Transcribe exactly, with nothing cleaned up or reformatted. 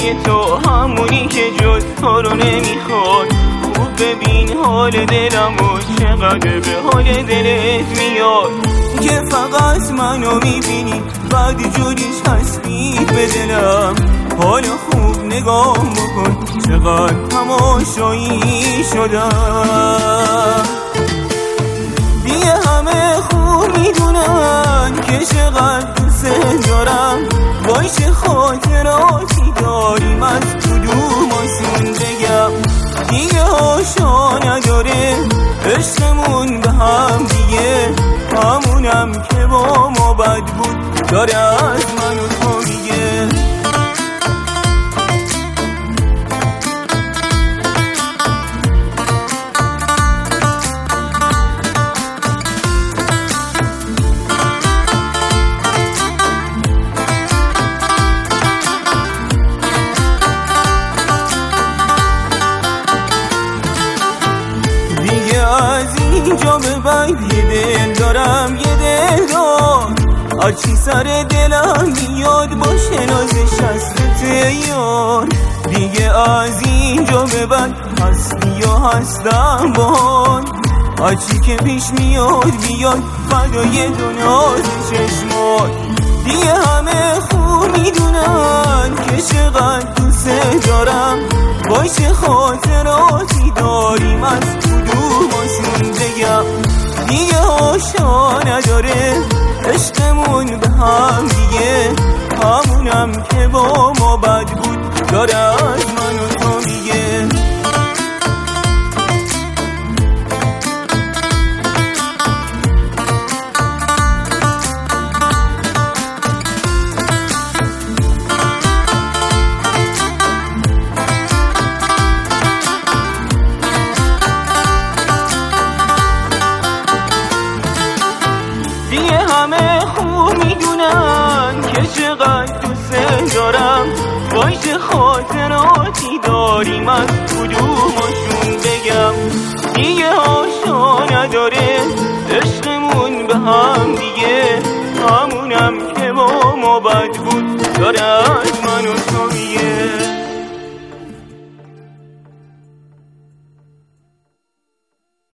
دیگه تو همونی که جز تو رو نمیخواد. خوب ببین حال دلم و چقدر به حال دلت میاد که فقط منو میبینی بعد جوریش هستی به دلم. حالا خوب نگاه بکن چقدر تماشایی شدم. دیگه همه خوب میدونن که چقدر دوست دارم. وای چه خاطراتی داریم از کدومشون بگم. دیگه هاشا نداره عشقمون به هم دیگه. همونم که با ما بد بود داره از من و تو میگه. اینجا به بعد یه دل دارم یه دل دار. هرچی سر دلم میاد باشه نازش هستت یار. دیگه از اینجا به بعد هستی یا هستم باهات. هرچی که پیش میاد بیاد فدای دو ناز چشمات. دیگه همه خوب میدونن که چقدر دوست دارم. وای چه خاطراتی داریم از کدومشون بگم. دیگه هاشا نداره عشقمون به هم دیگه. همونم که با ما بد بود داره از من و تو میگه. همه خوب میدونن که چقدر دوست دارم. وای چه خاطراتی داریم از کدومشون بگم. دیگه هاشا نداره عشقمون به هم دیگه. همونم که با ما بد بود داره